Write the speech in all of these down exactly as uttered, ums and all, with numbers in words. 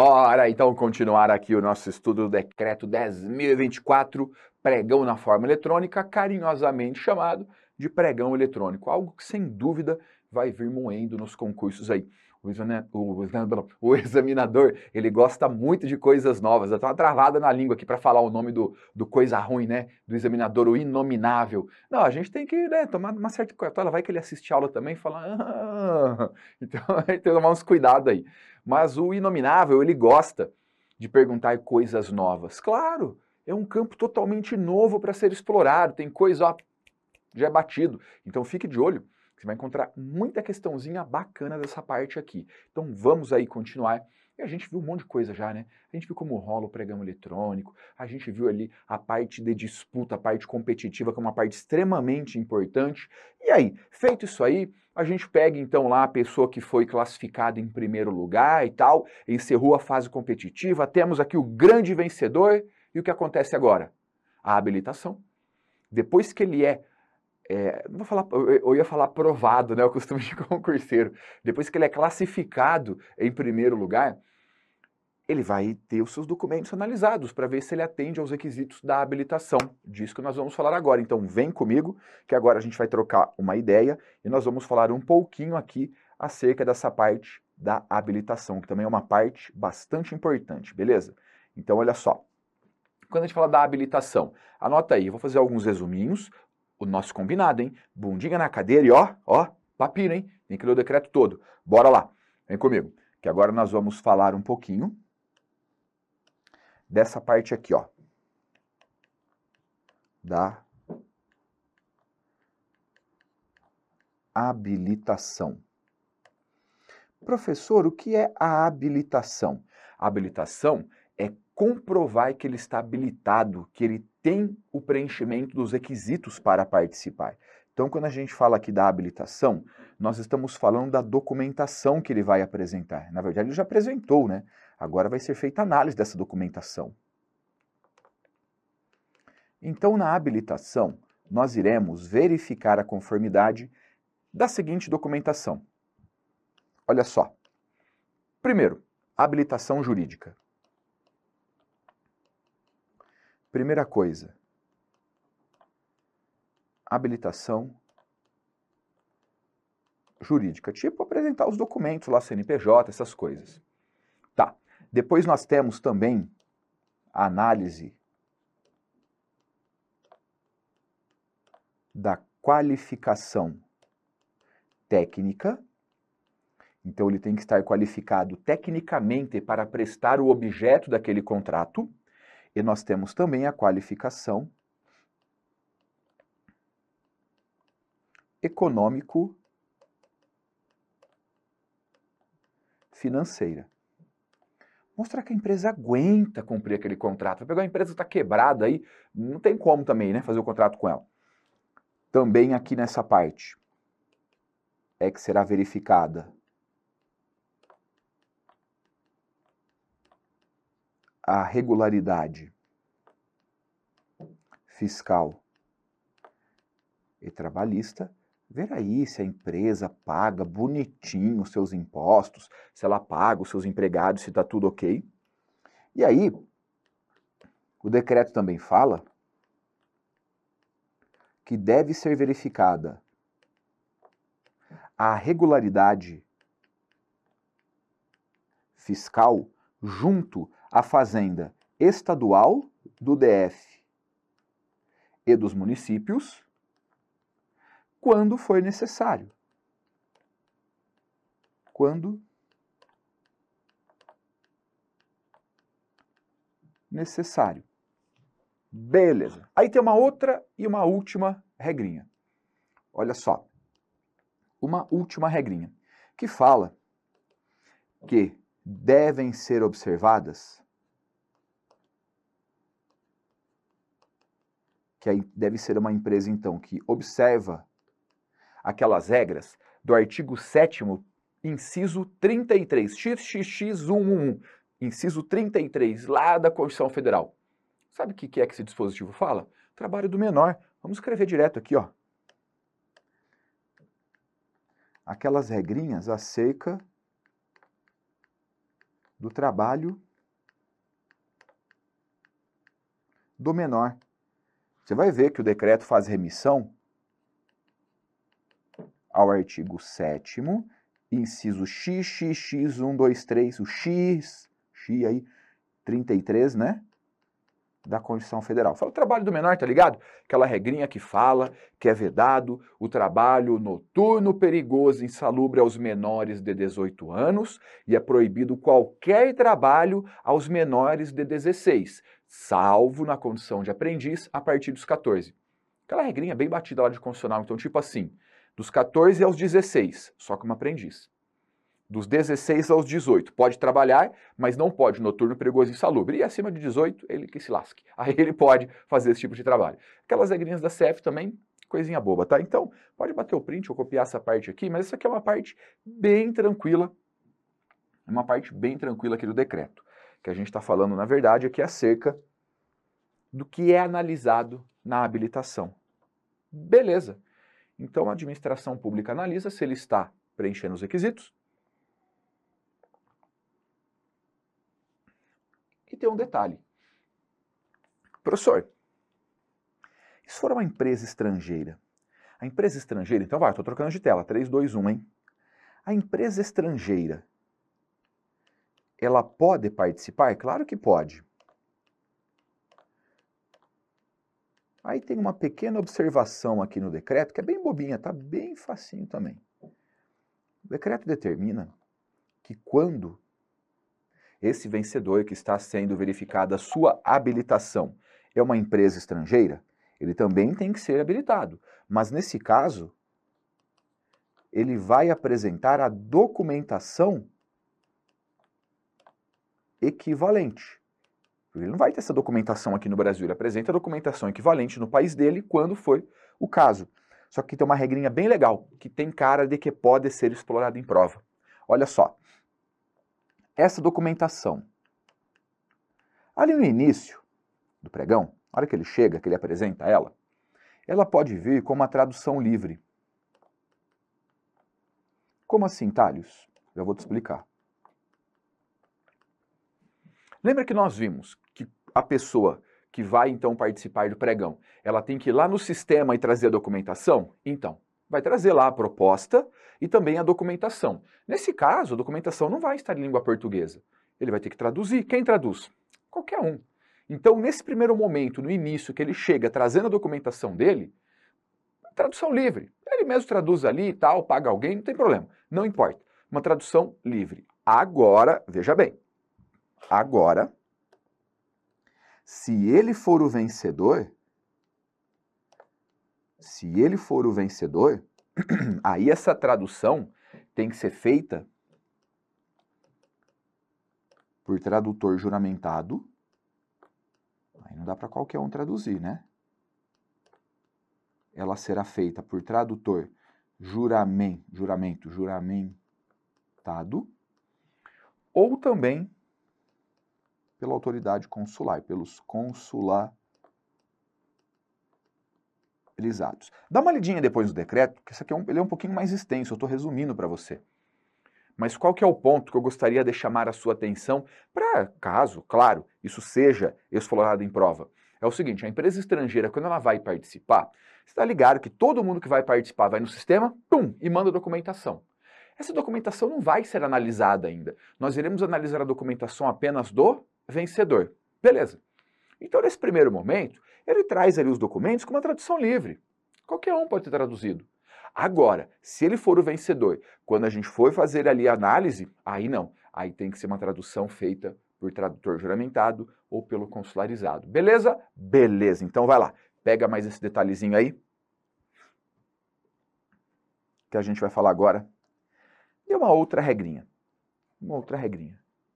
Bora então continuar aqui o nosso estudo do Decreto dez mil e vinte e quatro, pregão na forma eletrônica, carinhosamente chamado de pregão eletrônico, algo que sem dúvida vai vir moendo nos concursos aí. O, examina, o, o examinador, ele gosta muito de coisas novas. Eu tô uma travada na língua aqui para falar o nome do, do coisa ruim, né? Do examinador, o inominável. Não, a gente tem que, né, tomar uma certa cautela. Vai que ele assiste aula também e fala... Ah. Então, tem que tomar uns cuidados aí. Mas o inominável, ele gosta de perguntar coisas novas. Claro, é um campo totalmente novo para ser explorado. Tem coisa, ó, já é batido. Então, fique de olho. Você vai encontrar muita questãozinha bacana dessa parte aqui. Então vamos aí continuar. E a gente viu um monte de coisa já, né? A gente viu como rola o pregão eletrônico, a gente viu ali a parte de disputa, a parte competitiva, que é uma parte extremamente importante. E aí, feito isso aí, a gente pega então lá a pessoa que foi classificada em primeiro lugar e tal, encerrou a fase competitiva, temos aqui o grande vencedor, e o que acontece agora? A habilitação. Depois que ele é É, não vou falar, eu ia falar aprovado, né? O costume de concurseiro. Depois que ele é classificado em primeiro lugar, ele vai ter os seus documentos analisados para ver se ele atende aos requisitos da habilitação. Disso que nós vamos falar agora. Então vem comigo, que agora a gente vai trocar uma ideia e nós vamos falar um pouquinho aqui acerca dessa parte da habilitação, que também é uma parte bastante importante, beleza? Então olha só. Quando a gente fala da habilitação, anota aí, eu vou fazer alguns resuminhos. O nosso combinado, hein? Bundinha na cadeira e ó, ó, papiro, hein? Tem que ler o decreto todo. Bora lá, vem comigo. Que agora nós vamos falar um pouquinho dessa parte aqui, ó. Da habilitação. Professor, o que é a habilitação? A habilitação é comprovar que ele está habilitado, que ele tem o preenchimento dos requisitos para participar. Então, quando a gente fala aqui da habilitação, nós estamos falando da documentação que ele vai apresentar. Na verdade, ele já apresentou, né? Agora vai ser feita análise dessa documentação. Então, na habilitação, nós iremos verificar a conformidade da seguinte documentação. Olha só. Primeiro, habilitação jurídica. Primeira coisa, habilitação jurídica, tipo apresentar os documentos lá, C N P J, essas coisas. Tá, depois nós temos também a análise da qualificação técnica. Então ele tem que estar qualificado tecnicamente para prestar o objeto daquele contrato. E nós temos também a qualificação econômico-financeira. Mostrar que a empresa aguenta cumprir aquele contrato. Vai pegar uma empresa que está quebrada aí, não tem como também, né, fazer o contrato com ela. Também aqui nessa parte é que será verificada a regularidade fiscal e trabalhista, ver aí se a empresa paga bonitinho os seus impostos, se ela paga os seus empregados, se está tudo ok. E aí, o decreto também fala que deve ser verificada a regularidade fiscal junto à Fazenda Estadual do D F e dos municípios, quando for necessário. Quando necessário. Beleza. Aí tem uma outra e uma última regrinha. Olha só. Uma última regrinha, que fala que devem ser observadas, que aí deve ser uma empresa, então, que observa aquelas regras do artigo sétimo, inciso trinta e três, X X X cento e onze, inciso trinta e três, lá da Constituição Federal. Sabe o que é que esse dispositivo fala? Trabalho do menor. Vamos escrever direto aqui, ó. Aquelas regrinhas acerca do trabalho do menor. Você vai ver que o decreto faz remissão ao artigo sétimo, inciso X, X, X, um, dois, três, o X, X aí, trinta e três, né? Da Constituição Federal. Fala o trabalho do menor, tá ligado? Aquela regrinha que fala que é vedado o trabalho noturno, perigoso, insalubre aos menores de dezoito anos e é proibido qualquer trabalho aos menores de dezesseis, salvo na condição de aprendiz a partir dos quatorze. Aquela regrinha bem batida lá de constitucional, então tipo assim, dos quatorze aos dezesseis, só como aprendiz. Dos dezesseis aos dezoito, pode trabalhar, mas não pode noturno, perigoso e insalubre. E acima de dezoito, ele que se lasque. Aí ele pode fazer esse tipo de trabalho. Aquelas regrinhas da C F também, coisinha boba, tá? Então, pode bater o print ou copiar essa parte aqui, mas essa aqui é uma parte bem tranquila, uma parte bem tranquila aqui do decreto. Que a gente está falando, na verdade, aqui acerca do que é analisado na habilitação. Beleza. Então, a administração pública analisa se ele está preenchendo os requisitos. E tem um detalhe. Professor, e se for uma empresa estrangeira? A empresa estrangeira, então vai, estou trocando de tela, três, dois, um, hein? A empresa estrangeira, ela pode participar? Claro que pode. Aí tem uma pequena observação aqui no decreto, que é bem bobinha, tá bem facinho também. O decreto determina que quando esse vencedor que está sendo verificada a sua habilitação é uma empresa estrangeira, ele também tem que ser habilitado. Mas nesse caso, ele vai apresentar a documentação equivalente. Ele não vai ter essa documentação aqui no Brasil, ele apresenta a documentação equivalente no país dele quando foi o caso. Só que tem uma regrinha bem legal, que tem cara de que pode ser explorada em prova. Olha só. Essa documentação, ali no início do pregão, na hora que ele chega, que ele apresenta ela, ela pode vir com uma tradução livre. Como assim, Thales? Eu vou te explicar. Lembra que nós vimos que a pessoa que vai então participar do pregão, ela tem que ir lá no sistema e trazer a documentação? Então, vai trazer lá a proposta e também a documentação. Nesse caso, a documentação não vai estar em língua portuguesa. Ele vai ter que traduzir. Quem traduz? Qualquer um. Então, nesse primeiro momento, no início, que ele chega trazendo a documentação dele, tradução livre. Ele mesmo traduz ali e tal, paga alguém, não tem problema. Não importa. Uma tradução livre. Agora, veja bem, agora, se ele for o vencedor, se ele for o vencedor, aí essa tradução tem que ser feita por tradutor juramentado. Aí não dá para qualquer um traduzir, né? Ela será feita por tradutor juramen, juramento, juramentado, ou também pela autoridade consular, pelos consulares. Dá uma lidinha depois do decreto, que esse aqui é um, ele é um pouquinho mais extenso, eu estou resumindo para você. Mas qual que é o ponto que eu gostaria de chamar a sua atenção para, caso, claro, isso seja explorado em prova? É o seguinte, a empresa estrangeira, quando ela vai participar, você está ligado que todo mundo que vai participar vai no sistema, pum, e manda a documentação. Essa documentação não vai ser analisada ainda. Nós iremos analisar a documentação apenas do vencedor. Beleza. Então, nesse primeiro momento, ele traz ali os documentos com uma tradução livre. Qualquer um pode ter traduzido. Agora, se ele for o vencedor, quando a gente for fazer ali a análise, aí não. Aí tem que ser uma tradução feita por tradutor juramentado ou pelo consularizado. Beleza? Beleza. Então vai lá. Pega mais esse detalhezinho aí, que a gente vai falar agora. E uma outra regrinha. Uma outra regrinha.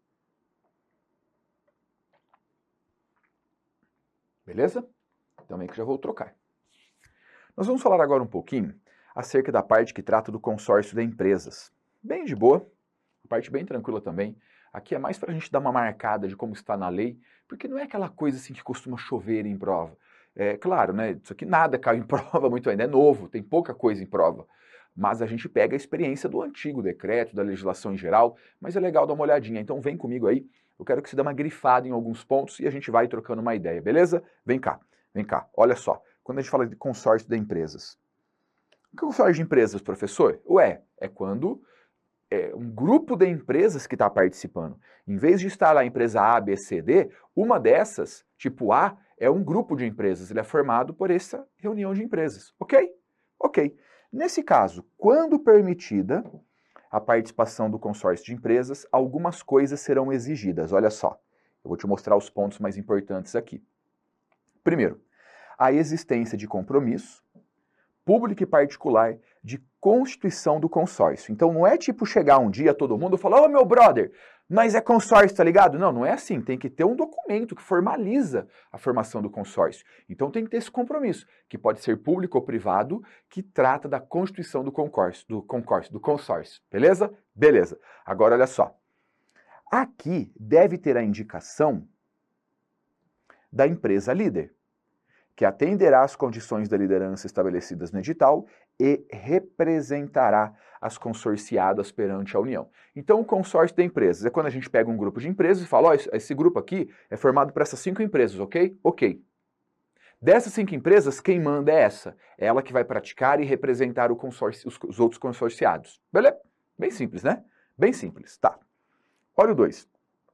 Beleza? Também que já vou trocar. Nós vamos falar agora um pouquinho acerca da parte que trata do consórcio de empresas. Bem de boa, parte bem tranquila também. Aqui é mais para a gente dar uma marcada de como está na lei, porque não é aquela coisa assim que costuma chover em prova. É claro, né? Isso aqui nada caiu em prova muito ainda, é novo, tem pouca coisa em prova. mas a gente pega a experiência do antigo decreto, da legislação em geral, mas é legal dar uma olhadinha, então vem comigo aí, eu quero que você dê uma grifada em alguns pontos e a gente vai trocando uma ideia, beleza? Vem cá, vem cá, olha só, quando a gente fala de consórcio de empresas, o que é consórcio de empresas, professor? Ué, é quando é um grupo de empresas que está participando. Em vez de estar lá a empresa A, B, C, D, uma dessas, tipo A, é um grupo de empresas, ele é formado por essa reunião de empresas, ok? Ok. Nesse caso, quando permitida a participação do consórcio de empresas, algumas coisas serão exigidas, olha só. Eu vou te mostrar os pontos mais importantes aqui. Primeiro, a existência de compromisso público e particular de constituição do consórcio. Então não é tipo chegar um dia todo mundo e falar, ô meu brother, mas é consórcio, tá ligado? Não, não é assim, tem que ter um documento que formaliza a formação do consórcio. Então tem que ter esse compromisso, que pode ser público ou privado, que trata da constituição do concórcio, do concórcio, do consórcio, beleza? Beleza. Agora olha só, aqui deve ter a indicação da empresa líder, que atenderá às condições da liderança estabelecidas no edital e representará as consorciadas perante a União. Então, o consórcio de empresas é quando a gente pega um grupo de empresas e fala, ó, oh, esse grupo aqui é formado por essas cinco empresas, ok? Ok. Dessas cinco empresas, quem manda é essa. É ela que vai praticar e representar o consórcio, os, os outros consorciados. Beleza? Bem simples, né? Bem simples, tá. Olha o dois.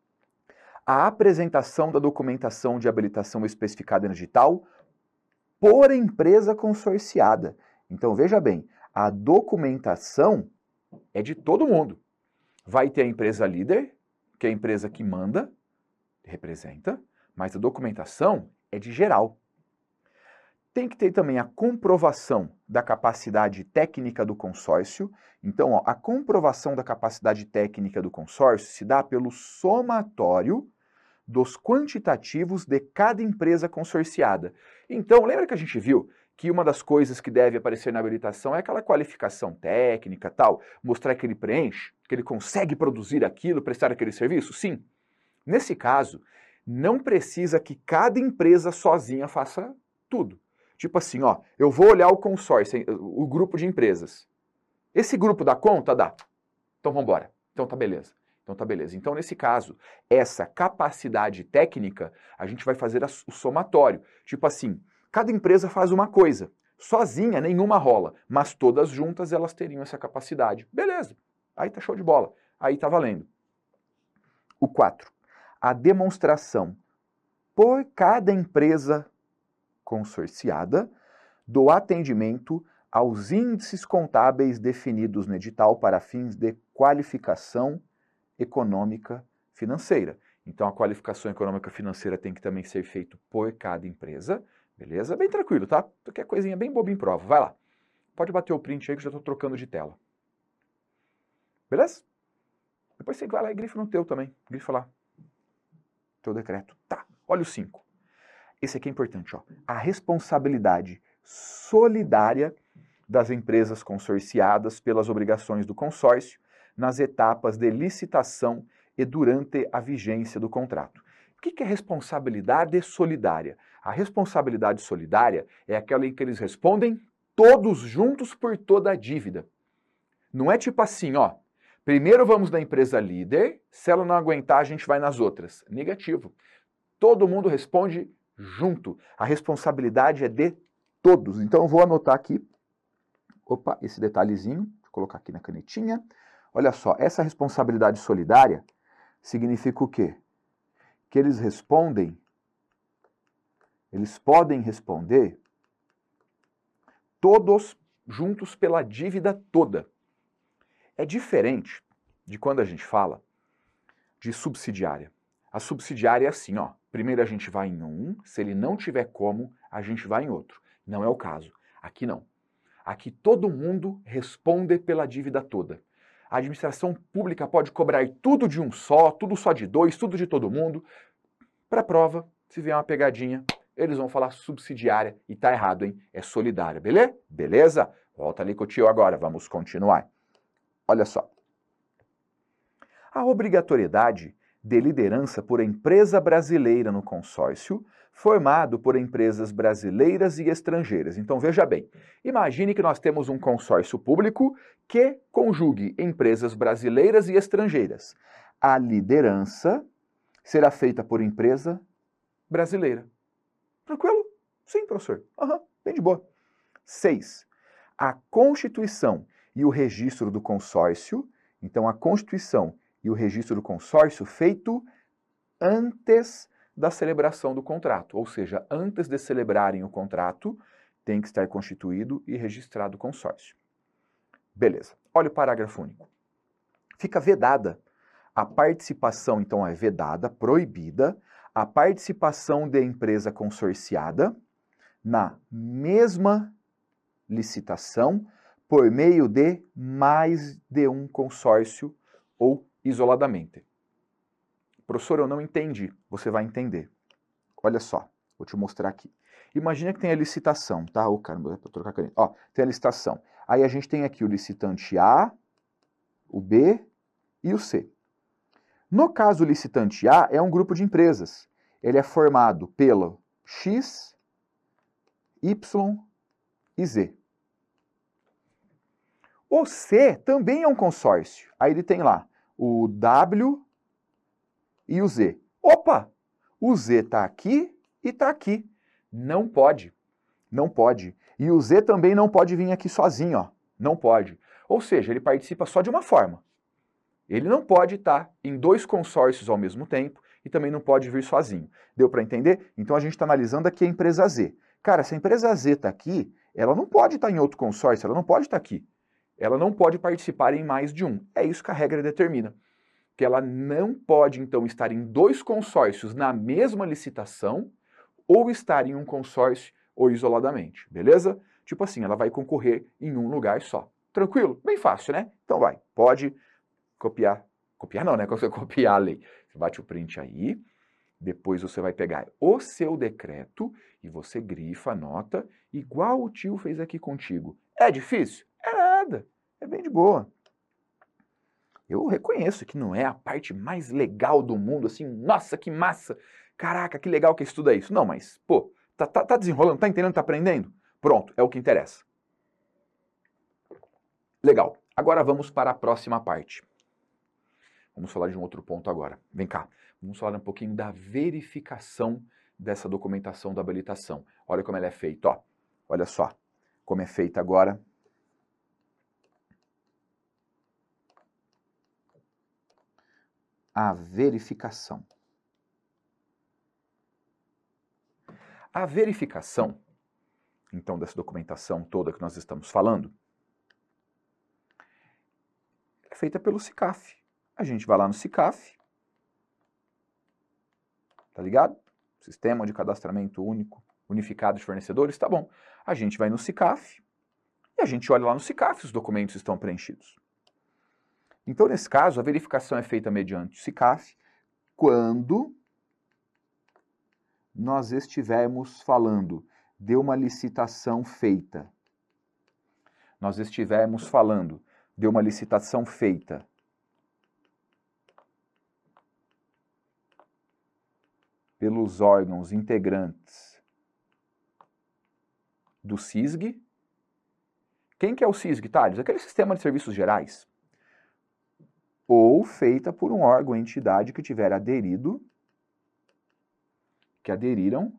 A apresentação da documentação de habilitação especificada no edital por empresa consorciada. Então, veja bem, a documentação é de todo mundo. Vai ter a empresa líder, que é a empresa que manda, representa, mas a documentação é de geral. Tem que ter também a comprovação da capacidade técnica do consórcio. Então, ó, a comprovação da capacidade técnica do consórcio se dá pelo somatório dos quantitativos de cada empresa consorciada. Então, lembra que a gente viu que uma das coisas que deve aparecer na habilitação é aquela qualificação técnica, tal, mostrar que ele preenche, que ele consegue produzir aquilo, prestar aquele serviço? Sim. Nesse caso, não precisa que cada empresa sozinha faça tudo. Tipo assim, ó, eu vou olhar o consórcio, o grupo de empresas. Esse grupo dá conta? Dá. Então vamos embora. Então tá beleza. Então tá beleza. Então nesse caso, essa capacidade técnica, a gente vai fazer o somatório. Tipo assim, cada empresa faz uma coisa. Sozinha nenhuma rola, mas todas juntas elas teriam essa capacidade. Beleza. Aí tá show de bola. Aí tá valendo. O quatro. A demonstração por cada empresa consorciada do atendimento aos índices contábeis definidos no edital para fins de qualificação econômica financeira. Então a qualificação econômica financeira tem que também ser feita por cada empresa, beleza? Bem tranquilo, tá? Qualquer coisinha bem boba em prova, vai lá. Pode bater o print aí que eu já estou trocando de tela. Beleza? Depois você vai lá e grifa no teu também, grifa lá. Teu decreto. Tá, olha o cinco. Esse aqui é importante, ó. A responsabilidade solidária das empresas consorciadas pelas obrigações do consórcio nas etapas de licitação e durante a vigência do contrato. O que é responsabilidade solidária? A responsabilidade solidária é aquela em que eles respondem todos juntos por toda a dívida. Não é tipo assim, ó, primeiro vamos na empresa líder, se ela não aguentar a gente vai nas outras. Negativo. Todo mundo responde junto. A responsabilidade é de todos. Então eu vou anotar aqui, opa, esse detalhezinho, vou colocar aqui na canetinha. Olha só, essa responsabilidade solidária significa o quê? Que eles respondem, eles podem responder todos juntos pela dívida toda. É diferente de quando a gente fala de subsidiária. A subsidiária é assim, ó, primeiro a gente vai em um, se ele não tiver como, a gente vai em outro. Não é o caso. Aqui não. Aqui todo mundo responde pela dívida toda. A administração pública pode cobrar tudo de um só, tudo só de dois, tudo de todo mundo. Para prova, se vier uma pegadinha, eles vão falar subsidiária e tá errado, hein? É solidária, beleza? Beleza? Volta ali com o tio agora, vamos continuar. Olha só. A obrigatoriedade de liderança por empresa brasileira no consórcio, formado por empresas brasileiras e estrangeiras. Então veja bem, imagine que nós temos um consórcio público que conjugue empresas brasileiras e estrangeiras. A liderança será feita por empresa brasileira. Tranquilo? Sim, professor. Aham, bem de boa. Seis. A constituição e o registro do consórcio, então a constituição e o registro do consórcio feito antes da celebração do contrato, ou seja, antes de celebrarem o contrato, tem que estar constituído e registrado o consórcio. Beleza. Olha o parágrafo único. Fica vedada a participação, então é vedada, proibida, a participação de empresa consorciada na mesma licitação por meio de mais de um consórcio ou isoladamente. Professor, eu não entendi. Você vai entender. Olha só, vou te mostrar aqui. Imagina que tem a licitação, tá? Ô, caramba, vou trocar a caneta. Ó, tem a licitação. Aí a gente tem aqui o licitante A, o B e o C. No caso, o licitante A é um grupo de empresas. Ele é formado pelo X, Y e Z. O C também é um consórcio. Aí ele tem lá o W e o Z. Opa! O Z está aqui e está aqui. Não pode. Não pode. E o Z também não pode vir aqui sozinho, ó. Não pode. Ou seja, ele participa só de uma forma. Ele não pode estar em dois consórcios ao mesmo tempo e também não pode vir sozinho. Deu para entender? Então a gente está analisando aqui a empresa Z. Cara, se a empresa Z está aqui, ela não pode estar em outro consórcio, ela não pode estar aqui. Ela não pode participar em mais de um. É isso que a regra determina. Que ela não pode, então, estar em dois consórcios na mesma licitação ou estar em um consórcio ou isoladamente, beleza? Tipo assim, ela vai concorrer em um lugar só. Tranquilo? Bem fácil, né? Então vai, pode copiar. Copiar não, né? Quando você copiar a lei. Você bate o print aí, depois você vai pegar o seu decreto e você grifa, anota, igual o tio fez aqui contigo. É difícil? É nada. É bem de boa. Eu reconheço que não é a parte mais legal do mundo, assim, nossa, que massa, caraca, que legal que estuda isso. Não, mas, pô, tá, tá, tá desenrolando, tá entendendo, tá aprendendo? Pronto, é o que interessa. Legal, agora vamos para a próxima parte. Vamos falar de um outro ponto agora. Vem cá, vamos falar um pouquinho da verificação dessa documentação da habilitação. Olha como ela é feita, ó. Olha só como é feita agora. A verificação. A verificação, então, dessa documentação toda que nós estamos falando, é feita pelo SICAF. A gente vai lá no SICAF, tá ligado? Sistema de Cadastramento Único, Unificado de Fornecedores, tá bom. A gente vai no SICAF e a gente olha lá no SICAF se os documentos estão preenchidos. Então, nesse caso, a verificação é feita mediante o SICAF quando nós estivermos falando de uma licitação feita. Nós estivermos falando de uma licitação feita pelos órgãos integrantes do SISG. Quem que é o SISG, Thales? Aquele Sistema de Serviços Gerais. Ou feita por um órgão, entidade que tiver aderido, que aderiram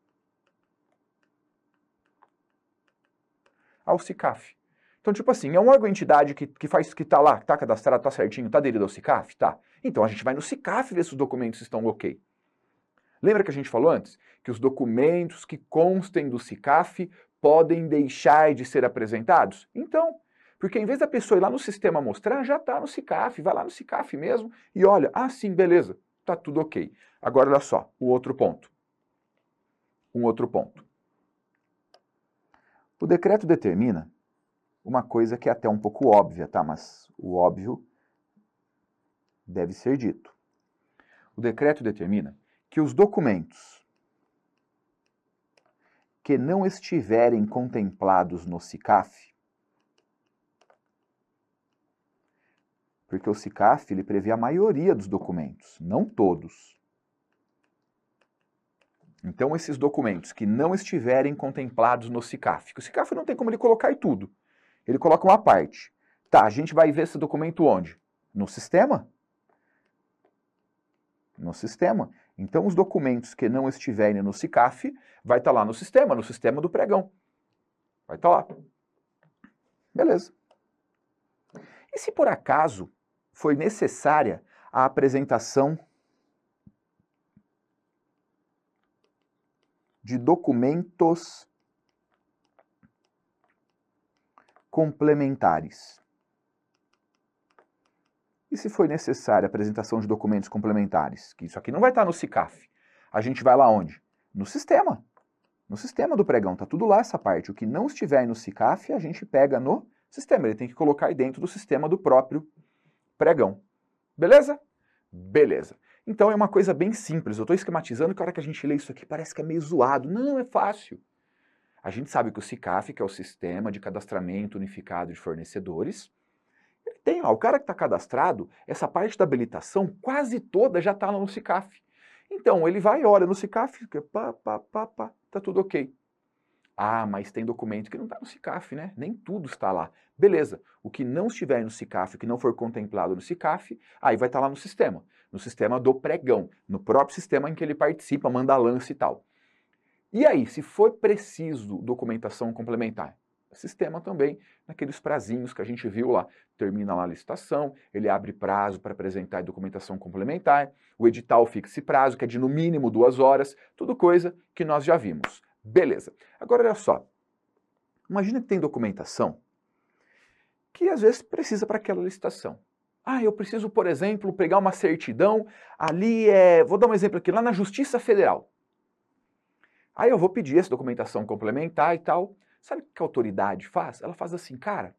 ao SICAF. Então, tipo assim, é um órgão, entidade que, que faz, que tá lá, que tá cadastrado, tá certinho, tá aderido ao SICAF? Tá. Então a gente vai no SICAF ver se os documentos estão ok. Lembra que a gente falou antes? Que os documentos que constem do SICAF podem deixar de ser apresentados? Então, porque em vez da pessoa ir lá no sistema mostrar, já está no SICAF, vai lá no SICAF mesmo e olha, ah sim, beleza, tá tudo ok. Agora olha só, o outro ponto. Um outro ponto. O decreto determina uma coisa que é até um pouco óbvia, tá? Mas o óbvio deve ser dito. O decreto determina que os documentos que não estiverem contemplados no SICAF, Porque o SICAF ele prevê a maioria dos documentos, não todos. Então, esses documentos que não estiverem contemplados no SICAF, que o SICAF não tem como ele colocar tudo, ele coloca uma parte. Tá, a gente vai ver esse documento onde? No sistema. No sistema. Então, os documentos que não estiverem no SICAF, vai estar lá no sistema, no sistema do pregão. Vai estar lá. Beleza. E se por acaso foi necessária a apresentação de documentos complementares? E se foi necessária a apresentação de documentos complementares? Que isso aqui não vai estar no SICAF. A gente vai lá onde? No sistema. No sistema do pregão, tá tudo lá essa parte. O que não estiver no SICAF, a gente pega no sistema. Ele tem que colocar aí dentro do sistema do próprio pregão. Beleza? Beleza. Então é uma coisa bem simples. Eu estou esquematizando que a hora que a gente lê isso aqui parece que é meio zoado. Não, é fácil. A gente sabe que o SICAF, que é o Sistema de Cadastramento Unificado de Fornecedores, ele tem, ó, o cara que está cadastrado, essa parte da habilitação quase toda já está no SICAF. Então, ele vai, olha no SICAF, pá, pá, pá, pá, tá tudo ok. Ah, mas tem documento que não está no SICAF, né? Nem tudo está lá. Beleza, o que não estiver no SICAF, o que não for contemplado no SICAF, aí vai estar lá no sistema. No sistema do pregão, no próprio sistema em que ele participa, manda lance e tal. E aí, se for preciso documentação complementar? Sistema também, naqueles prazinhos que a gente viu lá. Termina lá a licitação, ele abre prazo para apresentar a documentação complementar, o edital fixa esse prazo, que é de no mínimo duas horas, tudo coisa que nós já vimos. Beleza. Agora, olha só. Imagina que tem documentação que às vezes precisa para aquela licitação. Ah, eu preciso, por exemplo, pegar uma certidão, ali é... Vou dar um exemplo aqui, lá na Justiça Federal. Aí eu vou pedir essa documentação complementar e tal. Sabe o que a autoridade faz? Ela faz assim, cara,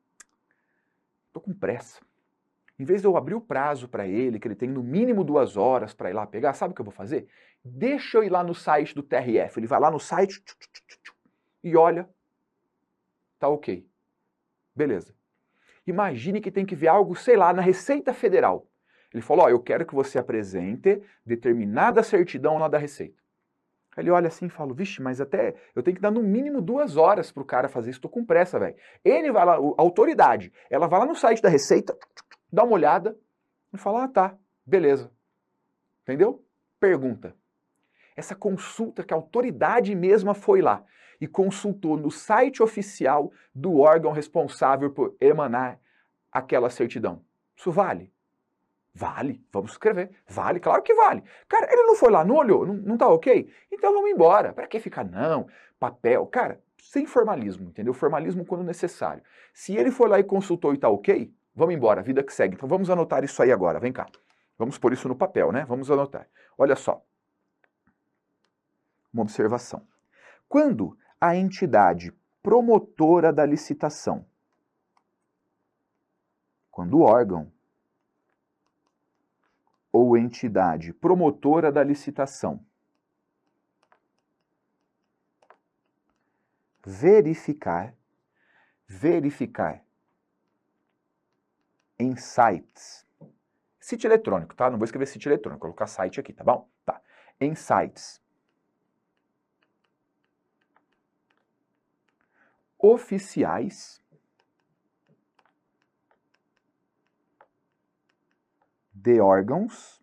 tô com pressa. Em vez de eu abrir o prazo para ele, que ele tem no mínimo duas horas para ir lá pegar, sabe o que eu vou fazer? Deixa eu ir lá no site do T R F. Ele vai lá no site tchu, tchu, tchu, tchu, e olha, tá ok. Beleza. Imagine que tem que ver algo, sei lá, na Receita Federal. Ele falou, ó, eu quero que você apresente determinada certidão lá da Receita. Aí ele olha assim e fala, vixe, mas até eu tenho que dar no mínimo duas horas pro cara fazer isso, tô com pressa, velho. Ele vai lá, a autoridade, ela vai lá no site da Receita, dá uma olhada e fala, ah, tá, beleza. Entendeu? Pergunta. Essa consulta que a autoridade mesma foi lá e consultou no site oficial do órgão responsável por emanar aquela certidão. Isso vale? Vale, vamos escrever. Vale, claro que vale. Cara, ele não foi lá, não olhou, não, não tá ok? Então vamos embora. Para que ficar não? Papel. Cara, sem formalismo, entendeu? Formalismo quando necessário. Se ele foi lá e consultou e tá ok, vamos embora, vida que segue. Então vamos anotar isso aí agora, vem cá. Vamos pôr isso no papel, né? Vamos anotar. Olha só. Uma observação. Quando a entidade promotora da licitação, quando o órgão ou entidade promotora da licitação verificar, verificar em sites, site eletrônico, tá? Não vou escrever site eletrônico, vou colocar site aqui, tá bom? Tá. Em sites oficiais de órgãos,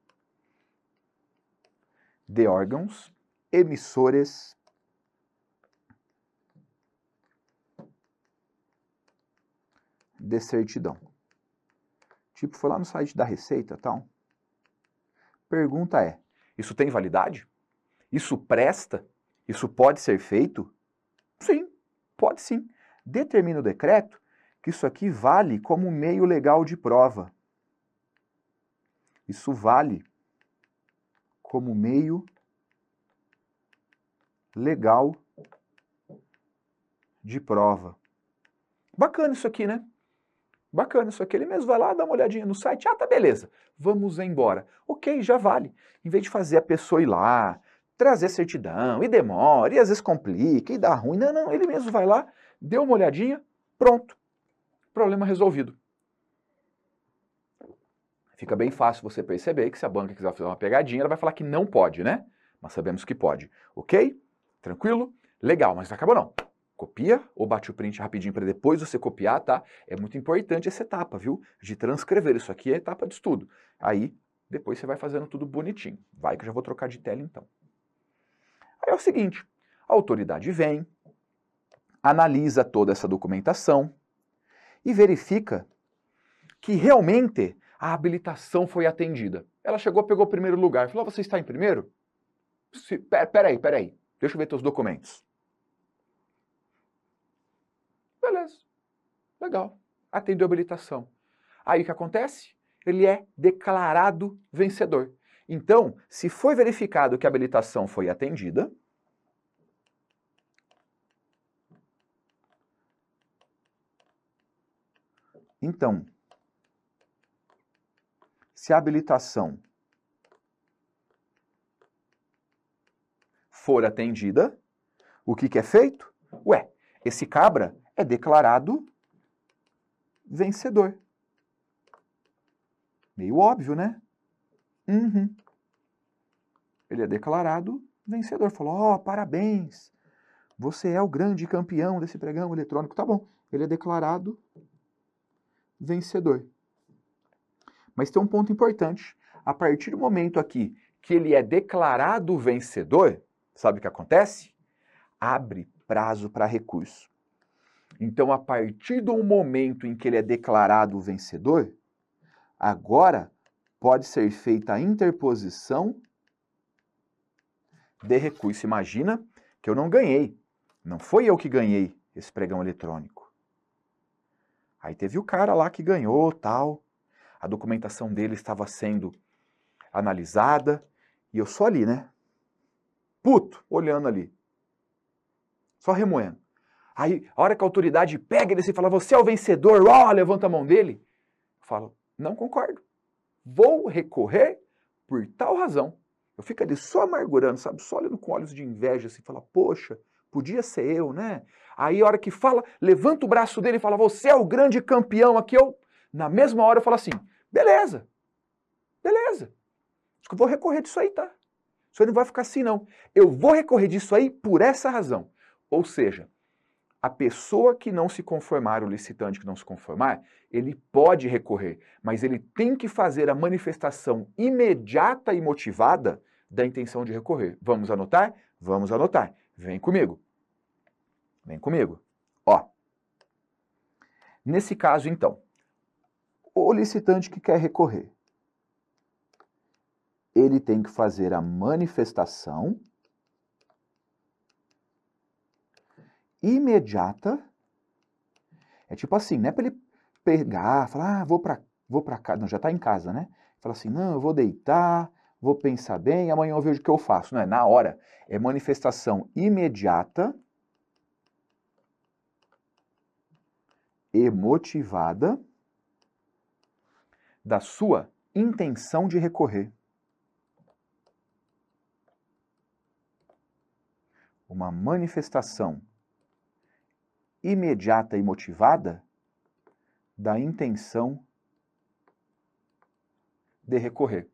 de órgãos emissores de certidão. Tipo, foi lá no site da Receita e tal. Pergunta é, isso tem validade? Isso presta? Isso pode ser feito? Sim, pode sim. Determina o decreto que isso aqui vale como meio legal de prova. Isso vale como meio legal de prova. Bacana isso aqui, né? Bacana isso aqui. Ele mesmo vai lá, dá uma olhadinha no site. Ah, tá, beleza. Vamos embora. Ok, já vale. Em vez de fazer a pessoa ir lá, trazer certidão, e demora, e às vezes complica, e dá ruim. Não, não. Ele mesmo vai lá, deu uma olhadinha, pronto. Problema resolvido. Fica bem fácil você perceber que se a banca quiser fazer uma pegadinha, ela vai falar que não pode, né? Mas sabemos que pode. Ok? Tranquilo? Legal, mas não acabou não. Copia ou bate o print rapidinho para depois você copiar, tá? É muito importante essa etapa, viu? De transcrever. Isso aqui é a etapa de estudo. Aí, depois você vai fazendo tudo bonitinho. Vai que eu já vou trocar de tela então. Aí é o seguinte, a autoridade vem, analisa toda essa documentação e verifica que realmente a habilitação foi atendida. Ela chegou, pegou o primeiro lugar. Falou, você está em primeiro? Se, peraí, peraí. Deixa eu ver teus documentos. Beleza. Legal. Atendeu a habilitação. Aí o que acontece? Ele é declarado vencedor. Então, se foi verificado que a habilitação foi atendida, então, se a habilitação for atendida, o que, que é feito? Ué, esse cabra é declarado vencedor. Meio óbvio, né? Uhum. Ele é declarado vencedor. Falou, ó, oh, parabéns, você é o grande campeão desse pregão eletrônico. Tá bom, ele é declarado vencedor. Mas tem um ponto importante. A partir do momento aqui que ele é declarado vencedor, sabe o que acontece? Abre prazo para recurso. Então, a partir do momento em que ele é declarado vencedor, agora pode ser feita a interposição de recurso. Imagina que eu não ganhei. Não foi eu que ganhei esse pregão eletrônico. Aí teve o cara lá que ganhou, tal. A documentação dele estava sendo analisada. E eu só ali, né? Puto, olhando ali. Só remoendo. Aí, a hora que a autoridade pega ele e fala, você é o vencedor, ó, levanta a mão dele. Eu falo, não concordo. Vou recorrer por tal razão. Eu fico ali só amargurando, sabe? Só olhando com olhos de inveja, assim, fala, poxa, podia ser eu, né? Aí, a hora que fala, levanta o braço dele e fala, você é o grande campeão aqui. Eu, na mesma hora, eu falo assim, beleza, beleza. Acho que eu vou recorrer disso aí, tá? Isso aí não vai ficar assim, não. Eu vou recorrer disso aí por essa razão. Ou seja, a pessoa que não se conformar, o licitante que não se conformar, ele pode recorrer, mas ele tem que fazer a manifestação imediata e motivada da intenção de recorrer. Vamos anotar? Vamos anotar. Vem comigo. Vem comigo. Ó. Nesse caso, então, o licitante que quer recorrer, ele tem que fazer a manifestação imediata. É tipo assim, não é para ele pegar, falar, ah, vou para vou para casa, não, já está em casa, né? Fala assim, não, eu vou deitar, vou pensar bem, amanhã eu vejo o que eu faço. Não é na hora, é manifestação imediata e motivada da sua intenção de recorrer. Uma manifestação imediata e motivada da intenção de recorrer.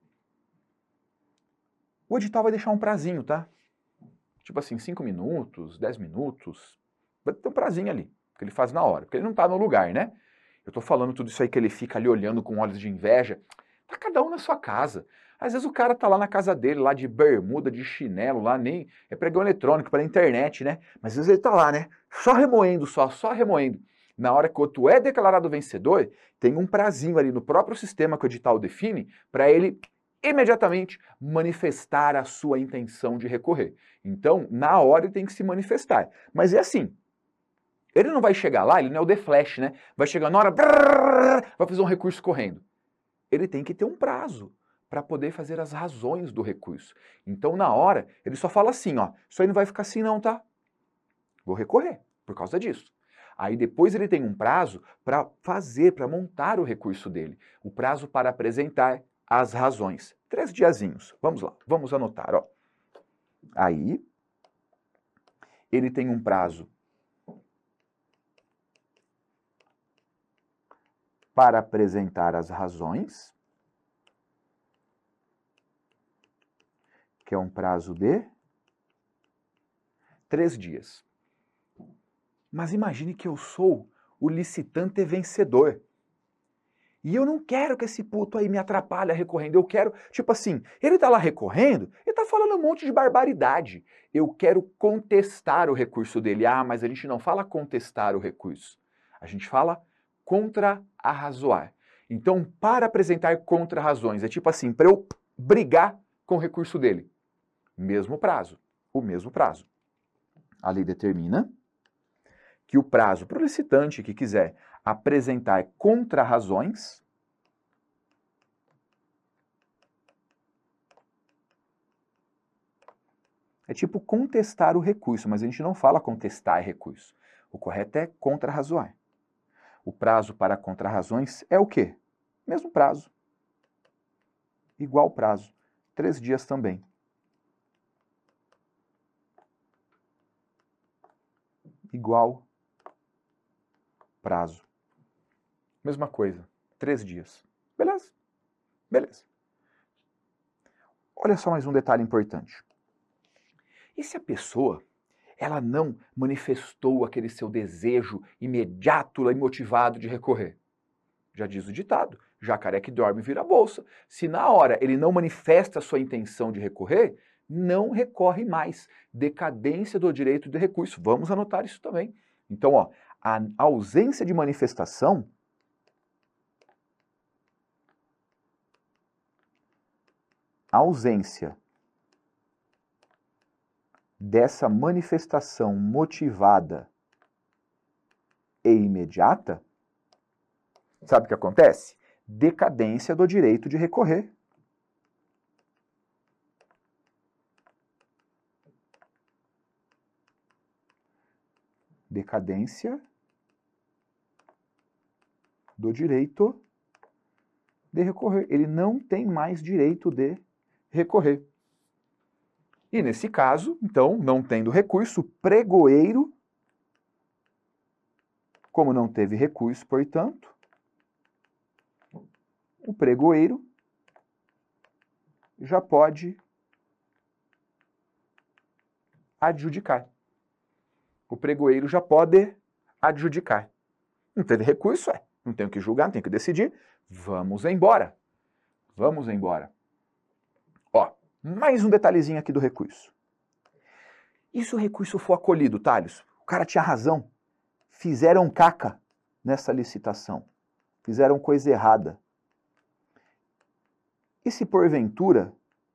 O edital vai deixar um prazinho, tá? Tipo assim, cinco minutos, dez minutos. Vai ter um prazinho ali, que ele faz na hora, porque ele não está no lugar, né? Eu tô falando tudo isso aí que ele fica ali olhando com olhos de inveja. Tá cada um na sua casa. Às vezes o cara tá lá na casa dele, lá de bermuda, de chinelo, lá nem... É pregão eletrônico, pela internet, né? Mas às vezes ele tá lá, né? Só remoendo, só, só remoendo. Na hora que o outro é declarado vencedor, tem um prazinho ali no próprio sistema que o edital define para ele imediatamente manifestar a sua intenção de recorrer. Então, na hora ele tem que se manifestar. Mas é assim, ele não vai chegar lá, ele não é o The Flash, né? Vai chegar na hora, brrr, vai fazer um recurso correndo. Ele tem que ter um prazo para poder fazer as razões do recurso. Então, na hora, ele só fala assim, ó, isso aí não vai ficar assim não, tá? Vou recorrer por causa disso. Aí depois ele tem um prazo para fazer, para montar o recurso dele. O prazo para apresentar as razões. Três diazinhos. Vamos lá, vamos anotar, ó. Aí, ele tem um prazo para apresentar as razões. que é um prazo de três dias. Mas imagine que eu sou o licitante vencedor. E eu não quero que esse puto aí me atrapalhe recorrendo. Eu quero, tipo assim, ele tá lá recorrendo, ele tá falando um monte de barbaridade. Eu quero contestar o recurso dele. Ah, mas a gente não fala contestar o recurso. A gente fala contra-arrazoar. Então, para apresentar contra-razões, é tipo assim, para eu brigar com o recurso dele. Mesmo prazo. O mesmo prazo. A lei determina que o prazo para o licitante que quiser apresentar contra-razões é tipo contestar o recurso, mas a gente não fala contestar recurso. O correto é contra-razoar. O prazo para contra-razões é o quê? Mesmo prazo. Igual prazo. Três dias também. Igual prazo. Mesma coisa. Três dias. Beleza? Beleza. Olha só mais um detalhe importante. E se a pessoa, ela não manifestou aquele seu desejo imediato e motivado de recorrer? Já diz o ditado, jacaré que dorme vira bolsa. Se na hora ele não manifesta a sua intenção de recorrer, não recorre mais. Decadência do direito de recurso. Vamos anotar isso também. Então, ó, a ausência de manifestação a ausência dessa manifestação motivada e imediata, sabe o que acontece? Decadência do direito de recorrer. Decadência do direito de recorrer. Ele não tem mais direito de recorrer. E nesse caso, então, não tendo recurso, o pregoeiro, como não teve recurso, portanto, o pregoeiro já pode adjudicar. O pregoeiro já pode adjudicar. Não teve recurso, é. Não tenho que julgar, não tenho que decidir. Vamos embora. Vamos embora. Ó, mais um detalhezinho aqui do recurso. E se o recurso for acolhido, Thales? O cara tinha razão. Fizeram caca nessa licitação. Fizeram coisa errada. E se porventura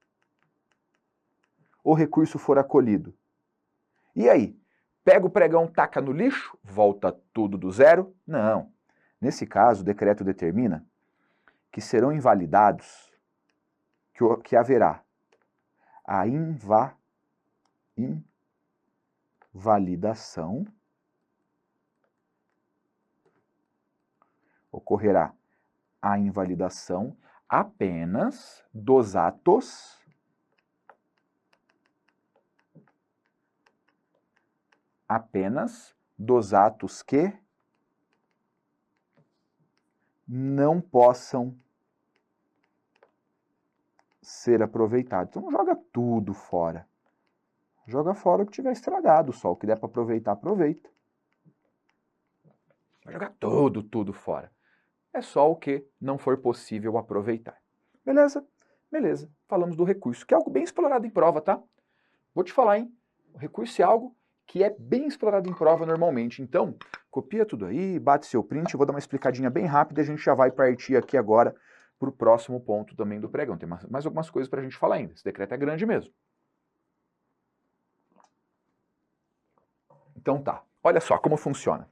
o recurso for acolhido? E aí? Pega o pregão, taca no lixo, volta tudo do zero? Não. Nesse caso, o decreto determina que serão invalidados, que, que haverá a inva, invalidação, ocorrerá a invalidação apenas dos atos apenas dos atos que não possam ser aproveitados. Então não joga tudo fora. Joga fora o que tiver estragado, só o que der para aproveitar, aproveita. Vai jogar tudo, tudo fora. É só o que não for possível aproveitar. Beleza? Beleza. Falamos do recurso, que é algo bem explorado em prova, tá? Vou te falar, hein? O recurso é algo que é bem explorado em prova normalmente. Então, copia tudo aí, bate seu print, eu vou dar uma explicadinha bem rápida e a gente já vai partir aqui agora para o próximo ponto também do pregão. Tem mais, mais algumas coisas para a gente falar ainda. Esse decreto é grande mesmo. Então tá, olha só como funciona.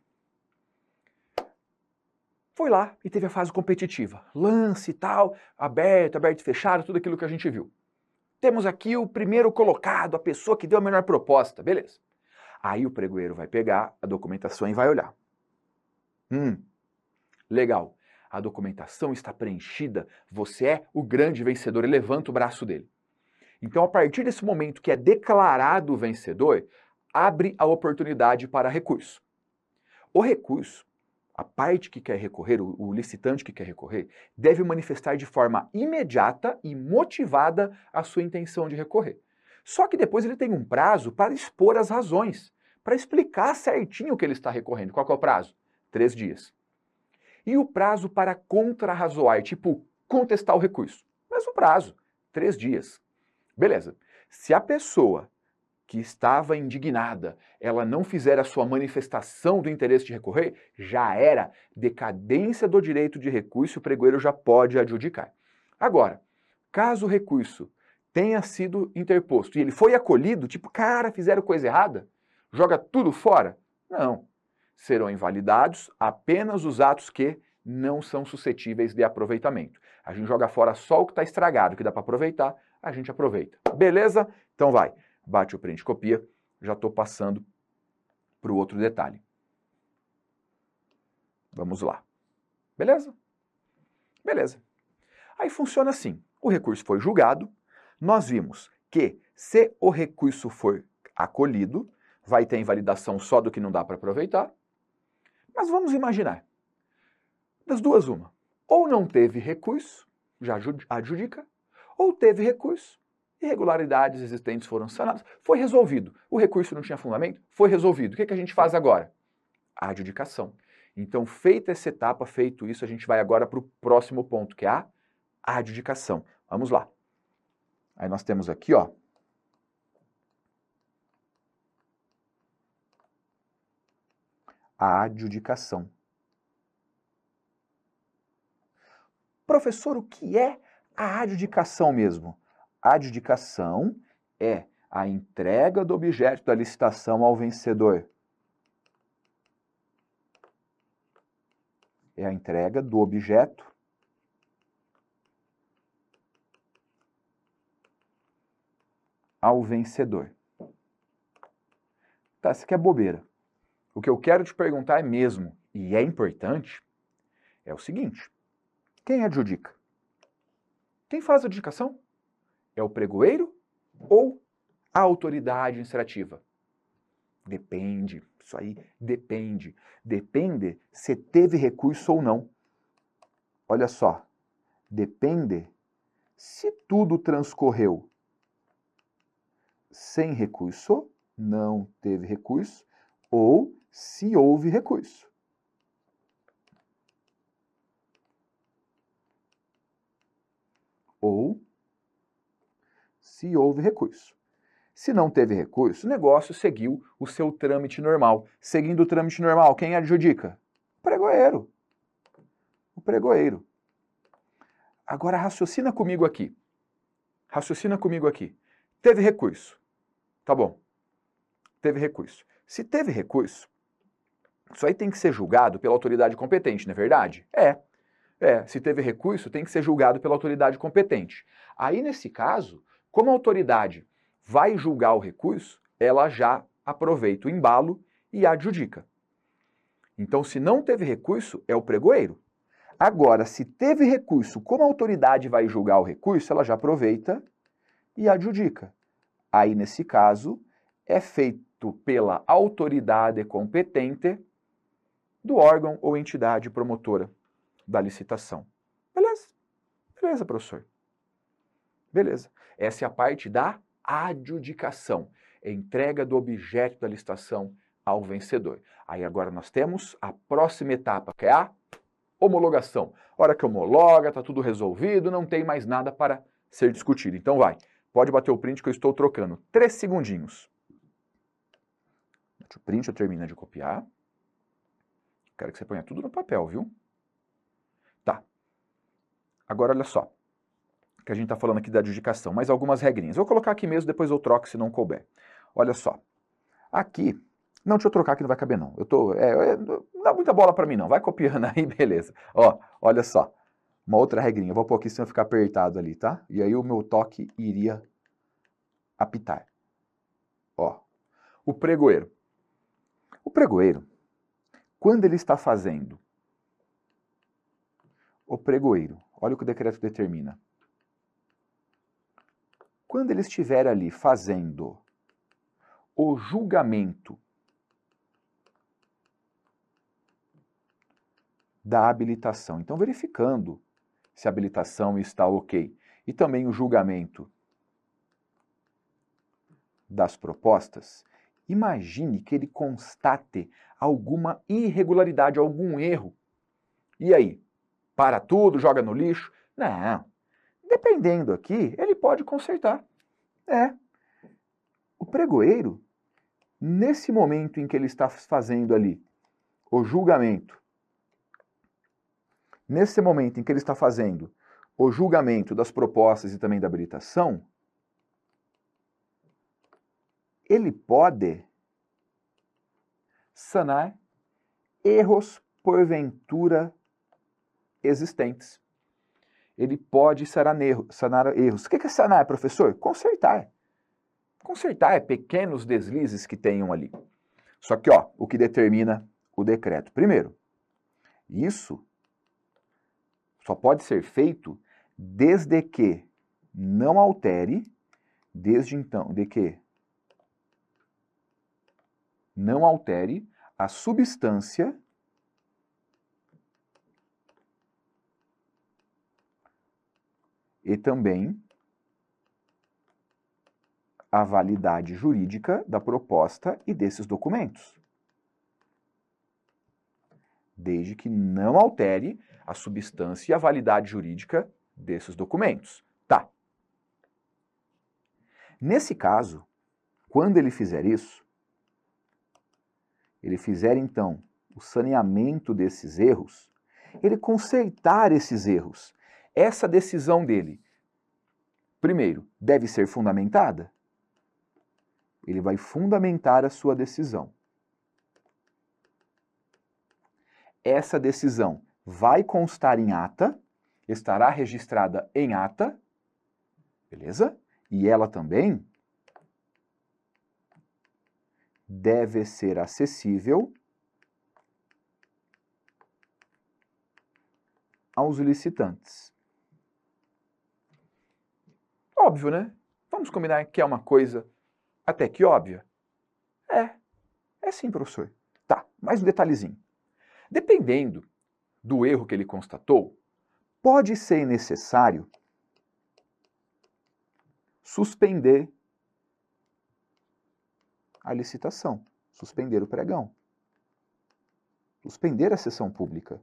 Foi lá e teve a fase competitiva. Lance e tal, aberto, aberto e fechado, tudo aquilo que a gente viu. Temos aqui o primeiro colocado, a pessoa que deu a melhor proposta, beleza. Aí o pregoeiro vai pegar a documentação e vai olhar. Hum, legal. A documentação está preenchida, você é o grande vencedor, e levanta o braço dele. Então, a partir desse momento que é declarado o vencedor, abre a oportunidade para recurso. O recurso, a parte que quer recorrer, o, o licitante que quer recorrer, deve manifestar de forma imediata e motivada a sua intenção de recorrer. Só que depois ele tem um prazo para expor as razões, para explicar certinho o que ele está recorrendo. Qual que é o prazo? Três dias. E o prazo para contrarrazoar, tipo, contestar o recurso? Mesmo prazo, três dias. Beleza. Se a pessoa que estava indignada, ela não fizer a sua manifestação do interesse de recorrer, já era decadência do direito de recurso, o pregoeiro já pode adjudicar. Agora, caso o recurso tenha sido interposto e ele foi acolhido, tipo, cara, fizeram coisa errada, joga tudo fora? Não. Serão invalidados apenas os atos que não são suscetíveis de aproveitamento. A gente joga fora só o que está estragado, que dá para aproveitar, a gente aproveita. Beleza? Então vai. Bate o print, copia, já estou passando para o outro detalhe. Vamos lá. Beleza? Beleza. Aí funciona assim, o recurso foi julgado, nós vimos que se o recurso for acolhido, vai ter invalidação só do que não dá para aproveitar, mas vamos imaginar, das duas uma, ou não teve recurso, já adjudica, ou teve recurso, irregularidades existentes foram sanadas, foi resolvido. O recurso não tinha fundamento, foi resolvido. O que, que a gente faz agora? A adjudicação. Então, feita essa etapa, feito isso, a gente vai agora para o próximo ponto, que é a adjudicação. Vamos lá. Aí nós temos aqui, ó, a adjudicação. Professor, o que é a adjudicação mesmo? A adjudicação é a entrega do objeto da licitação ao vencedor. É a entrega do objeto ao vencedor. Tá, isso aqui é bobeira. O que eu quero te perguntar é mesmo, e é importante, é o seguinte: quem adjudica? Quem faz a adjudicação? É o pregoeiro ou a autoridade administrativa? Depende, isso aí depende. Depende se teve recurso ou não. Olha só, depende se tudo transcorreu sem recurso, não teve recurso, ou se houve recurso. Ou se houve recurso. Se não teve recurso, o negócio seguiu o seu trâmite normal. Seguindo o trâmite normal, quem adjudica? O pregoeiro. O pregoeiro. Agora raciocina comigo aqui. Raciocina comigo aqui. Teve recurso. Tá bom. Teve recurso. Se teve recurso, isso aí tem que ser julgado pela autoridade competente, não é verdade? É. É, se teve recurso, tem que ser julgado pela autoridade competente. Aí, nesse caso, como a autoridade vai julgar o recurso, ela já aproveita o embalo e adjudica. Então, se não teve recurso, é o pregoeiro. Agora, se teve recurso, como a autoridade vai julgar o recurso, ela já aproveita e adjudica. Aí, nesse caso, é feito pela autoridade competente do órgão ou entidade promotora da licitação. Beleza? Beleza, professor. Beleza. Essa é a parte da adjudicação, é entrega do objeto da licitação ao vencedor. Aí agora nós temos a próxima etapa, que é a homologação. Hora que homologa, tá tudo resolvido, não tem mais nada para ser discutido. Então vai, pode bater o print que eu estou trocando. Três segundinhos. Bate o print, eu termino de copiar. Quero que você ponha tudo no papel, viu? Tá. Agora olha só, que a gente está falando aqui da adjudicação, mais algumas regrinhas. Eu vou colocar aqui mesmo, depois eu troco se não couber. Olha só, aqui, não, deixa eu trocar que não vai caber não. Eu tô, é, é, não dá muita bola para mim não, vai copiando aí, beleza. Ó, olha só, uma outra regrinha, eu vou pôr aqui senão ficar apertado ali, tá? E aí o meu toque iria apitar. Ó, o pregoeiro. O pregoeiro, quando ele está fazendo o pregoeiro, olha o que o decreto determina. Quando ele estiver ali fazendo o julgamento da habilitação, então verificando se a habilitação está ok, e também o julgamento das propostas, imagine que ele constate alguma irregularidade, algum erro. E aí? Para tudo, joga no lixo? Não. Dependendo aqui, ele pode consertar. É. O pregoeiro, nesse momento em que ele está fazendo ali o julgamento, nesse momento em que ele está fazendo o julgamento das propostas e também da habilitação, ele pode sanar erros porventura existentes. Ele pode sanar, erro, sanar erros. O que é sanar, professor? Consertar. Consertar é pequenos deslizes que tenham ali. Só que, ó, o que determina o decreto. Primeiro, isso só pode ser feito desde que não altere, desde então, de que não altere a substância e também a validade jurídica da proposta e desses documentos. Desde que não altere a substância e a validade jurídica desses documentos. Tá. Nesse caso, quando ele fizer isso, ele fizer então o saneamento desses erros, ele consertar esses erros. Essa decisão dele, primeiro, deve ser fundamentada. Ele vai fundamentar a sua decisão. Essa decisão vai constar em ata, estará registrada em ata, beleza? E ela também deve ser acessível aos licitantes. Óbvio, né? Vamos combinar que é uma coisa até que óbvia? É, é sim, professor. Tá, mais um detalhezinho. Dependendo do erro que ele constatou, pode ser necessário suspender a licitação, suspender o pregão, suspender a sessão pública.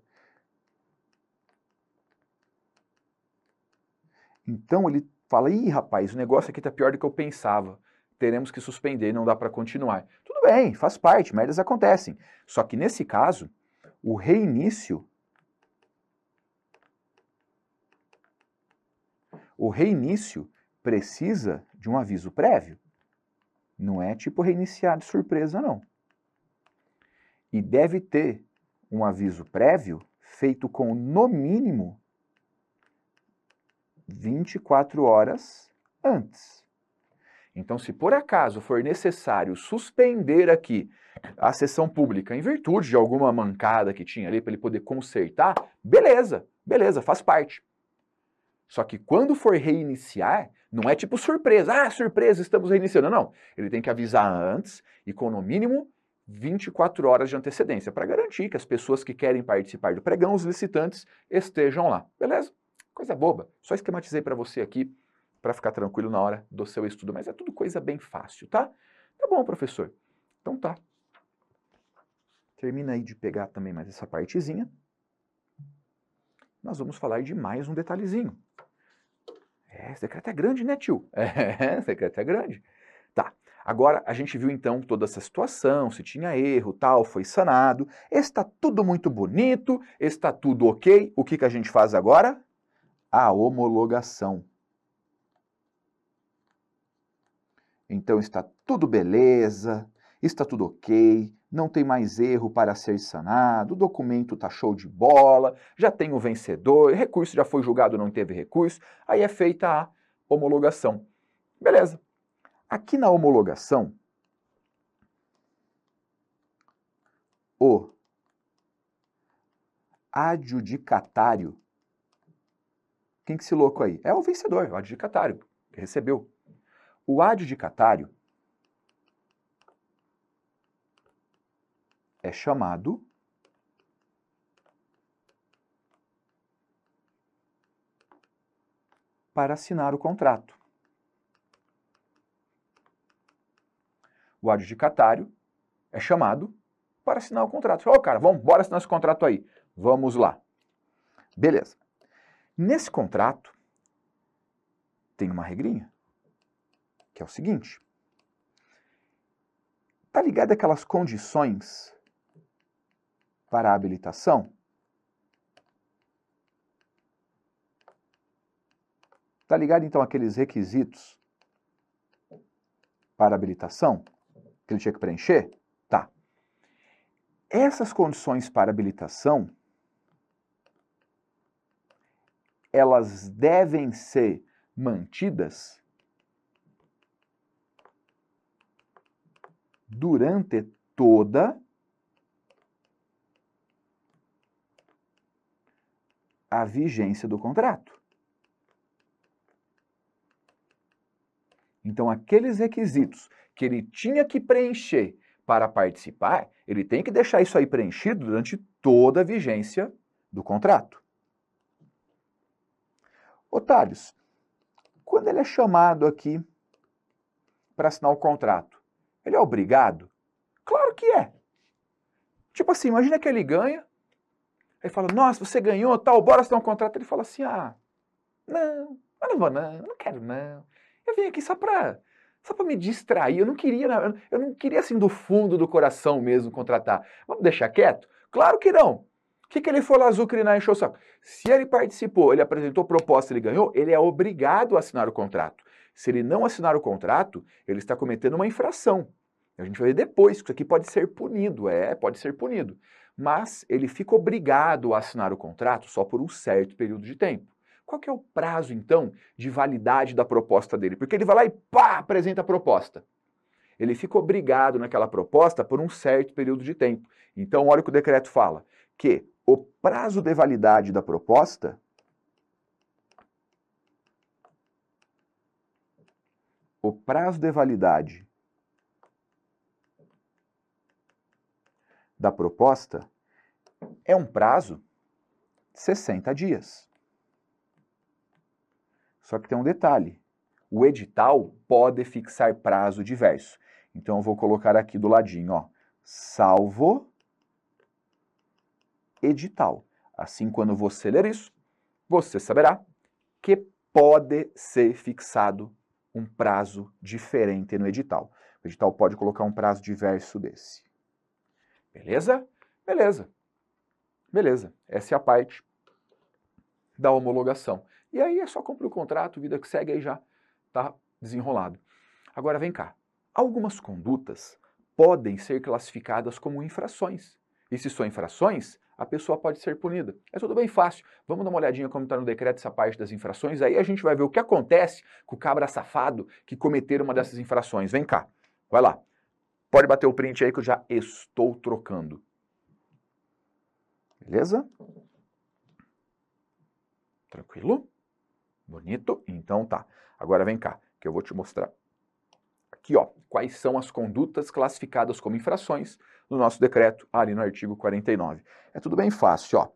Então ele fala, ih, rapaz, o negócio aqui tá pior do que eu pensava, teremos que suspender, não dá para continuar. Tudo bem, faz parte, merdas acontecem. Só que nesse caso, o reinício, o reinício precisa de um aviso prévio. Não é tipo reiniciar de surpresa, não. E deve ter um aviso prévio feito com, no mínimo, vinte e quatro horas antes. Então, se por acaso for necessário suspender aqui a sessão pública em virtude de alguma mancada que tinha ali para ele poder consertar, beleza, beleza, faz parte. Só que quando for reiniciar, não é tipo surpresa, ah, surpresa, estamos reiniciando. Não, ele tem que avisar antes e com no mínimo vinte e quatro horas de antecedência para garantir que as pessoas que querem participar do pregão, os licitantes, estejam lá. Beleza? Coisa boba. Só esquematizei para você aqui para ficar tranquilo na hora do seu estudo, mas é tudo coisa bem fácil, tá? Tá bom, professor. Então tá. Termina aí de pegar também mais essa partezinha. Nós vamos falar de mais um detalhezinho. É, esse decreto é grande, né, tio? É, esse decreto é grande. Tá, agora a gente viu então toda essa situação, se tinha erro, tal, foi sanado. Está tudo muito bonito, está tudo ok. O que, que a gente faz agora? A homologação. Então está tudo beleza, está tudo ok, não tem mais erro para ser sanado, o documento está show de bola, já tem o vencedor, recurso já foi julgado, não teve recurso, aí é feita a homologação. Beleza. Aqui na homologação, o adjudicatário, quem que é esse louco aí? É o vencedor, o adjudicatário, que recebeu. O adjudicatário é chamado para assinar o contrato. o adjudicatário é chamado para assinar o contrato. Ô, cara, vamos, bora assinar esse contrato aí. Vamos lá. Beleza. Nesse contrato, tem uma regrinha, que é o seguinte. Tá ligado aquelas condições para a habilitação? Tá ligado, então, aqueles requisitos para a habilitação que ele tinha que preencher? Tá. Essas condições para habilitação, elas devem ser mantidas durante toda a vigência do contrato. Então, aqueles requisitos que ele tinha que preencher para participar, ele tem que deixar isso aí preenchido durante toda a vigência do contrato. Otários, quando ele é chamado aqui para assinar o contrato, ele é obrigado? Claro que é. Tipo assim, imagina que ele ganha, aí fala, nossa, você ganhou, tal, bora assinar um contrato. Ele fala assim, ah, não, eu não vou não, não quero não. Eu vim aqui só para só para me distrair, eu não queria, eu não queria assim do fundo do coração mesmo contratar. Vamos deixar quieto? Claro que não. O que, que ele foi lá azucrinar e encheu o saco? Se ele participou, ele apresentou proposta, ele ganhou, ele é obrigado a assinar o contrato. Se ele não assinar o contrato, ele está cometendo uma infração. A gente vai ver depois que isso aqui pode ser punido, é, pode ser punido. Mas ele fica obrigado a assinar o contrato só por um certo período de tempo. Qual que é o prazo, então, de validade da proposta dele? Porque ele vai lá e pá, apresenta a proposta. Ele fica obrigado naquela proposta por um certo período de tempo. Então, olha o que o decreto fala, que o prazo de validade da proposta o prazo de validade da proposta é um prazo de sessenta dias. Só que tem um detalhe, o edital pode fixar prazo diverso. Então eu vou colocar aqui do ladinho, ó, salvo edital. Assim, quando você ler isso, você saberá que pode ser fixado um prazo diferente no edital. O edital pode colocar um prazo diverso desse. Beleza? Beleza. Beleza. Essa é a parte da homologação. E aí é só cumprir o contrato, vida que segue, aí já está desenrolado. Agora vem cá. Algumas condutas podem ser classificadas como infrações. E se são infrações, a pessoa pode ser punida. É tudo bem fácil. Vamos dar uma olhadinha como está no decreto essa parte das infrações. Aí a gente vai ver o que acontece com o cabra safado que cometer uma dessas infrações. Vem cá. Vai lá. Pode bater o print aí que eu já estou trocando. Beleza? Tranquilo? Bonito? Então tá. Agora vem cá, que eu vou te mostrar aqui, ó, quais são as condutas classificadas como infrações no nosso decreto, ali no artigo quarenta e nove. É tudo bem fácil, ó.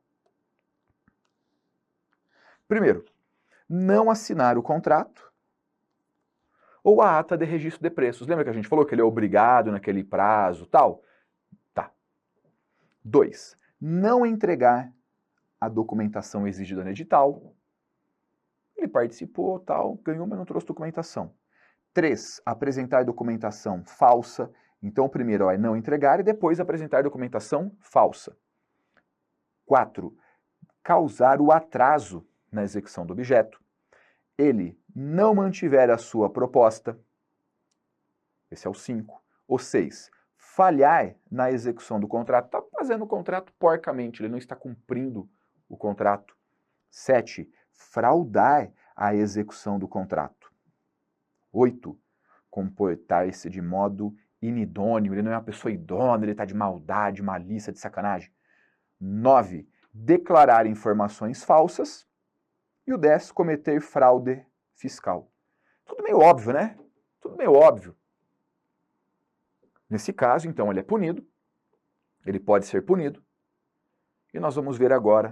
Primeiro, não assinar o contrato ou a ata de registro de preços. Lembra que a gente falou que ele é obrigado naquele prazo, tal? Tá. Dois, não entregar a documentação exigida no edital. Ele participou, tal, ganhou, mas não trouxe documentação. Três, apresentar documentação falsa. Então, o primeiro é não entregar e depois apresentar documentação falsa. Quatro, causar o atraso na execução do objeto. Ele não mantiver a sua proposta. Esse é o cinco. O seis, falhar na execução do contrato. Está fazendo o contrato porcamente, ele não está cumprindo o contrato. Sete, fraudar a execução do contrato. Oito, comportar-se de modo inidôneo, ele não é uma pessoa idônea, ele está de maldade, malícia, de sacanagem. Nove, declarar informações falsas. E o dez, cometer fraude fiscal. Tudo meio óbvio, né? Tudo meio óbvio. Nesse caso, então, ele é punido, ele pode ser punido, e nós vamos ver agora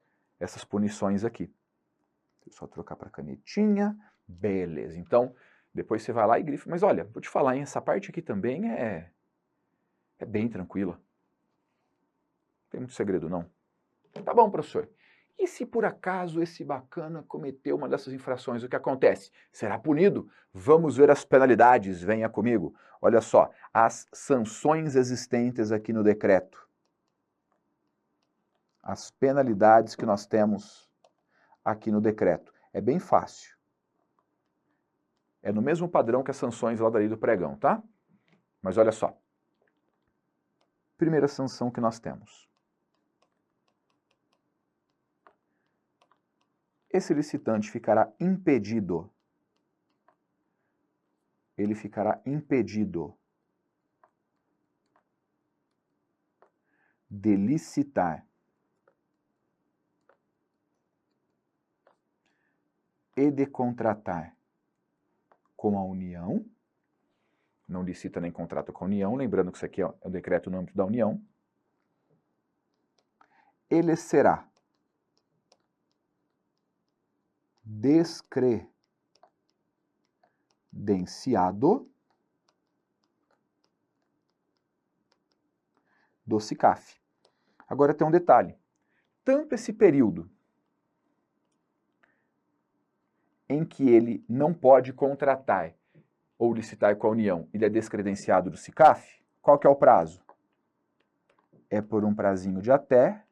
essas punições aqui. Deixa eu só trocar para canetinha. Beleza. Então, Depois você vai lá e grifa. Mas olha, vou te falar, hein, essa parte aqui também é, é bem tranquila. Não tem muito segredo, não. Tá bom, professor. E se por acaso esse bacana cometeu uma dessas infrações, o que acontece? Será punido? Vamos ver as penalidades, venha comigo. Olha só, as sanções existentes aqui no decreto. As penalidades que nós temos aqui no decreto. É bem fácil. É no mesmo padrão que as sanções lá da lei do pregão, tá? Mas olha só. Primeira sanção que nós temos. Esse licitante ficará impedido. Ele ficará impedido de licitar e de contratar com a União. Não licita nem contrata com a União, lembrando que isso aqui é o decreto no âmbito da União. Ele será descredenciado do SICAF. Agora tem um detalhe. Tanto esse período em que ele não pode contratar ou licitar com a União, ele é descredenciado do SICAF, qual que é o prazo? É por um prazinho de até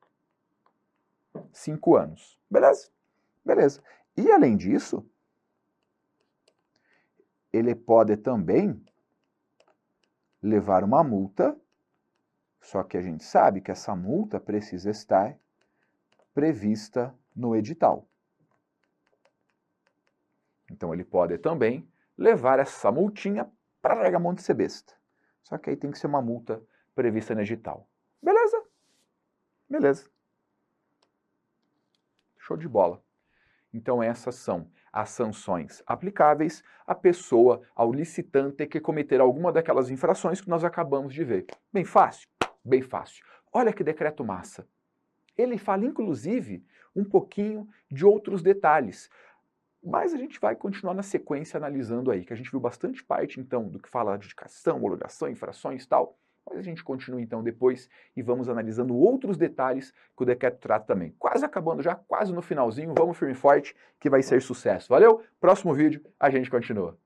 cinco anos. Beleza? Beleza. E além disso, ele pode também levar uma multa, só que a gente sabe que essa multa precisa estar prevista no edital. Então ele pode também levar essa multinha para largar a mão de ser besta. Só que aí tem que ser uma multa prevista no edital. Beleza? Beleza. Show de bola. Então essas são as sanções aplicáveis à pessoa, ao licitante que cometer alguma daquelas infrações que nós acabamos de ver. Bem fácil? Bem fácil. Olha que decreto massa. Ele fala, inclusive, um pouquinho de outros detalhes. Mas a gente vai continuar na sequência analisando aí, que a gente viu bastante parte, então, do que fala adjudicação, homologação, infrações e tal. Mas a gente continua, então, depois e vamos analisando outros detalhes que o decreto trata também. Quase acabando já, quase no finalzinho. Vamos firme e forte, que vai ser sucesso. Valeu? Próximo vídeo, a gente continua.